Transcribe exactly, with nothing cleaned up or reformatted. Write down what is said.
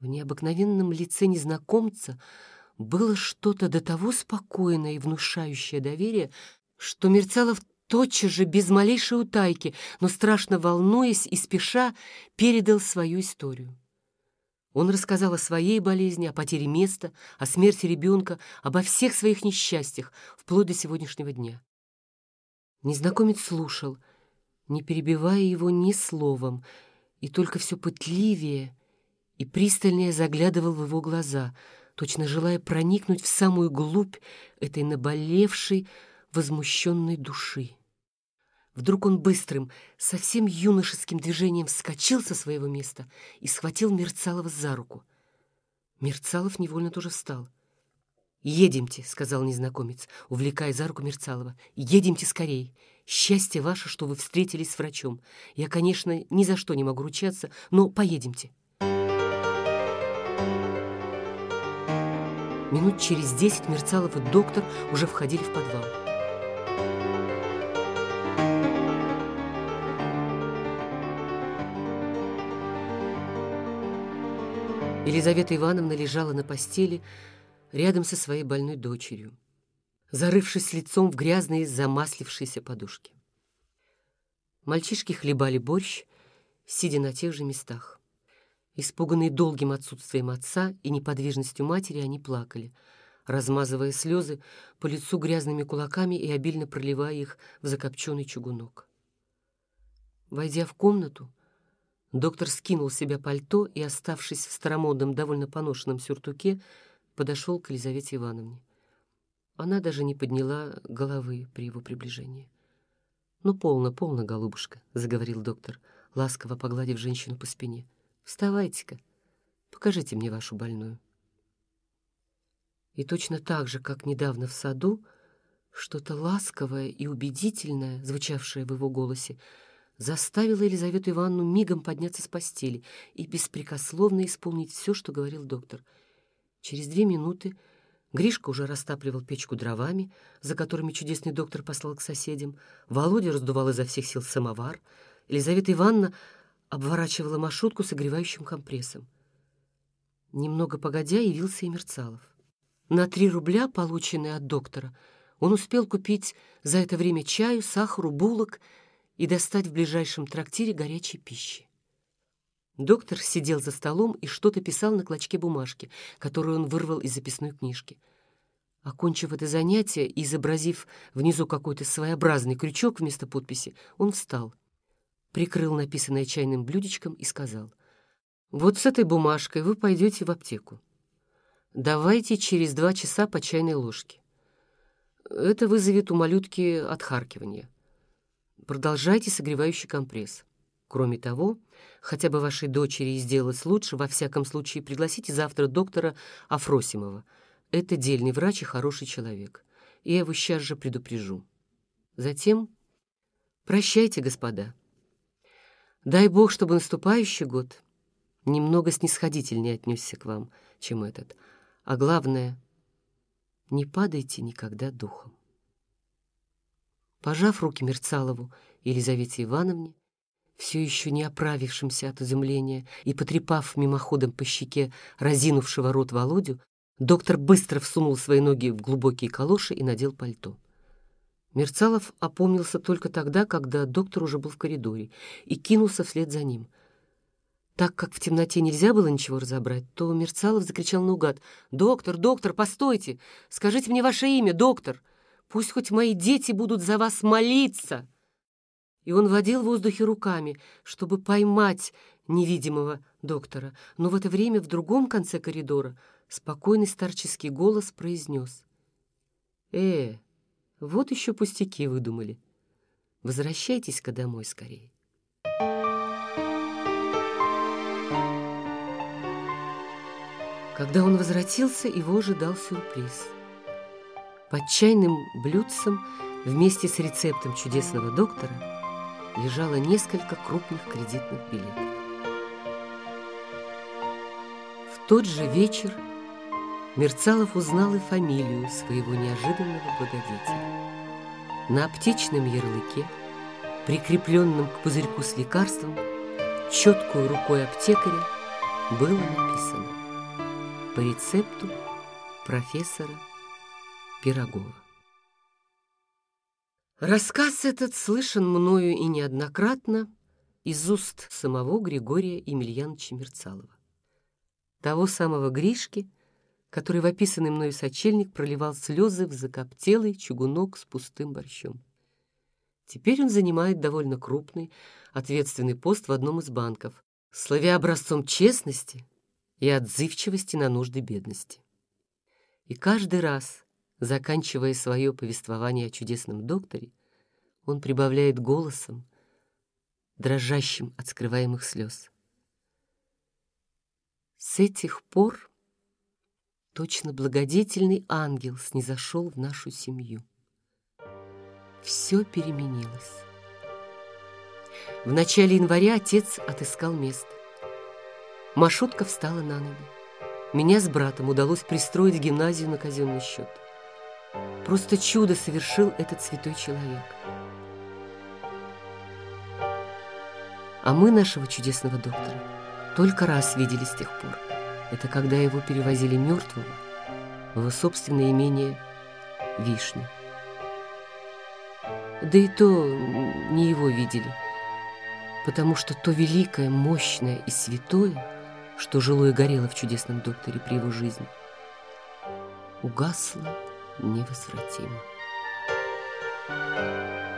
В необыкновенном лице незнакомца было что-то до того спокойное и внушающее доверие, что Мерцалов тотчас же, без малейшей утайки, но страшно волнуясь и спеша, передал свою историю. Он рассказал о своей болезни, о потере места, о смерти ребенка, обо всех своих несчастьях, вплоть до сегодняшнего дня. Незнакомец слушал, не перебивая его ни словом, и только все пытливее и пристальнее заглядывал в его глаза, точно желая проникнуть в самую глубь этой наболевшей, возмущенной души. Вдруг он быстрым, совсем юношеским движением вскочил со своего места и схватил Мерцалова за руку. Мерцалов невольно тоже встал. «Едемте», — сказал незнакомец, увлекая за руку Мерцалова. «Едемте скорей. Счастье ваше, что вы встретились с врачом. Я, конечно, ни за что не могу ручаться, но поедемте». Минут через десять Мерцалов и доктор уже входили в подвал. Елизавета Ивановна лежала на постели рядом со своей больной дочерью, зарывшись лицом в грязные замаслившиеся подушки. Мальчишки хлебали борщ, сидя на тех же местах. Испуганные долгим отсутствием отца и неподвижностью матери, они плакали, размазывая слезы по лицу грязными кулаками и обильно проливая их в закопченный чугунок. Войдя в комнату, доктор скинул с себя пальто и, оставшись в старомодном, довольно поношенном сюртуке, подошел к Елизавете Ивановне. Она даже не подняла головы при его приближении. «Ну, полно, полно, голубушка», — заговорил доктор, ласково погладив женщину по спине. «Вставайте-ка, покажите мне вашу больную». И точно так же, как недавно в саду, что-то ласковое и убедительное, звучавшее в его голосе, заставило Елизавету Ивановну мигом подняться с постели и беспрекословно исполнить все, что говорил доктор. Через две минуты Гришка уже растапливал печку дровами, за которыми чудесный доктор послал к соседям. Володя раздувал изо всех сил самовар. Елизавета Ивановна обворачивала Машутку согревающим компрессом. Немного погодя явился и Мерцалов. На три рубля, полученные от доктора, он успел купить за это время чаю, сахару, булок и достать в ближайшем трактире горячей пищи. Доктор сидел за столом и что-то писал на клочке бумажки, которую он вырвал из записной книжки. Окончив это занятие и изобразив внизу какой-то своеобразный крючок вместо подписи, он встал, прикрыл написанное чайным блюдечком и сказал: «Вот с этой бумажкой вы пойдете в аптеку. Давайте через два часа по чайной ложке. Это вызовет у малютки отхаркивание. Продолжайте согревающий компресс. Кроме того, хотя бы вашей дочери сделать лучше, во всяком случае пригласите завтра доктора Афросимова. Это дельный врач и хороший человек. Я его сейчас же предупрежу. Затем прощайте, господа. Дай Бог, чтобы наступающий год немного снисходительнее отнесся к вам, чем этот. А главное, не падайте никогда духом». Пожав руки Мерцалову и Елизавете Ивановне, все еще не оправившимся от изумления, и потрепав мимоходом по щеке разинувшего рот Володю, доктор быстро всунул свои ноги в глубокие калоши и надел пальто. Мерцалов опомнился только тогда, когда доктор уже был в коридоре, и кинулся вслед за ним. Так как в темноте нельзя было ничего разобрать, то Мерцалов закричал наугад: «Доктор, доктор, постойте! Скажите мне ваше имя, доктор! Пусть хоть мои дети будут за вас молиться!» И он водил в воздухе руками, чтобы поймать невидимого доктора. Но в это время в другом конце коридора спокойный старческий голос произнес: «Э, вот еще пустяки выдумали. Возвращайтесь-ка домой скорее». Когда он возвратился, его ожидал сюрприз. Под чайным блюдцем вместе с рецептом чудесного доктора лежало несколько крупных кредитных билетов. В тот же вечер Мерцалов узнал и фамилию своего неожиданного благодетеля. На аптечном ярлыке, прикрепленном к пузырьку с лекарством, четкую рукой аптекаря было написано по рецепту профессора Пирогова. Рассказ этот слышан мною и неоднократно из уст самого Григория Емельяновича Мерцалова, того самого Гришки, который в описанный мною сочельник проливал слезы в закоптелый чугунок с пустым борщом. Теперь он занимает довольно крупный, ответственный пост в одном из банков, славя образцом честности и отзывчивости на нужды бедности. И каждый раз, заканчивая свое повествование о чудесном докторе, он прибавляет голосом, дрожащим от скрываемых слез: «С этих пор точно благодетельный ангел снизошел в нашу семью. Все переменилось. В начале января отец отыскал место. Машутка встала на ноги. Меня с братом удалось пристроить в гимназию на казенный счет. Просто чудо совершил этот святой человек. А мы нашего чудесного доктора только раз видели с тех пор. Это когда его перевозили мертвого в его собственное имение Вишня. Да и то не его видели, потому что то великое, мощное и святое, что жило и горело в чудесном докторе при его жизни, угасло невозвратимо.